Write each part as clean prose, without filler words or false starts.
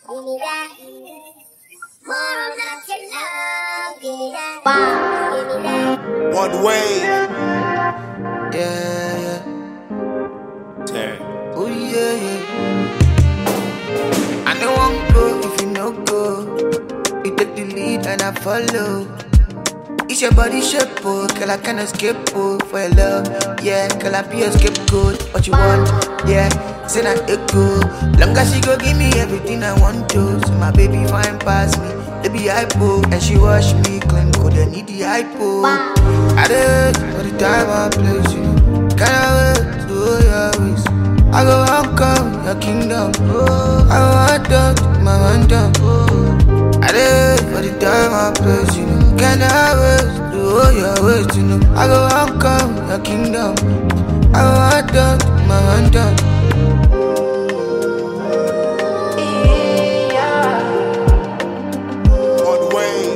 give me that. More of that your love, give me that. Wow, give me that. One way. Yeah, yeah. Terry. Oh, yeah, yeah. I know I'm go if you no go. You take the lead and I follow. It's your body shape, oh, girl, I can't escape, oh, for your love, yeah, girl, I be a scapegoat, what you want, yeah, say that echo, long as she go give me everything I want to, so my baby fine past me, baby hypo, and she wash me clean, couldn't need the hypo, I did, for the time I place you, can't wait to hold your waist, I go welcome your kingdom, I want to my man down, I did, for the time I place you, can't wait to hold your waist, you know. I go welcome your kingdom. I want to my man down. One way.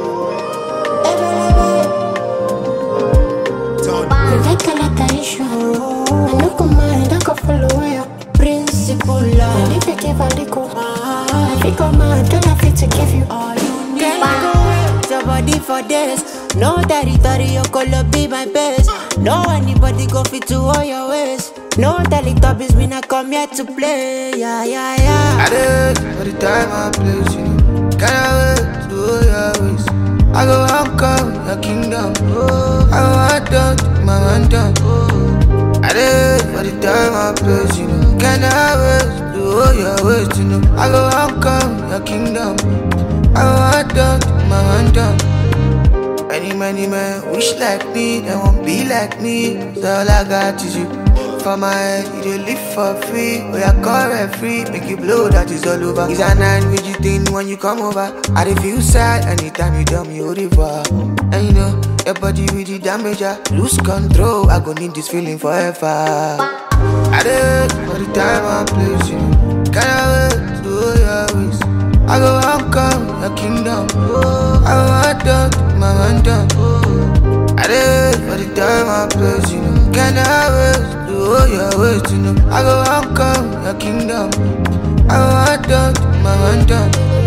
Like a lot of issue. I look on mind, I can follow your principle. And if you give a little, I think I'm mad, don't have to give you all you need. Your body for this. No territory, your color be my best. No anybody go fit to all your ways. No Teletubbies, we not come here to play. Yeah, yeah, yeah. I did for the time I place you. Can't wait to hold your waist. I go welcome your kingdom. I want to my man down. I did for the time I place you. Can't wait to hold your waist, you know. I go welcome your kingdom. I want to my man down. Many men wish like me, they won't be like me. So all I got is you. For my head, you dey live for free. We are current free, make you blow, that is all over. It's a 9 with you thing when you come over. I dey feel sad anytime you tell me you river. And you know, your body with the damage, I lose control. I go need this feeling forever. I did for the time I place you. Can't wait to hold your waist. I go welcome your kingdom. I want to my man down. I did for the time I place you. Can't wait to hold your waist, you know. I go welcome your kingdom. I want to my man down.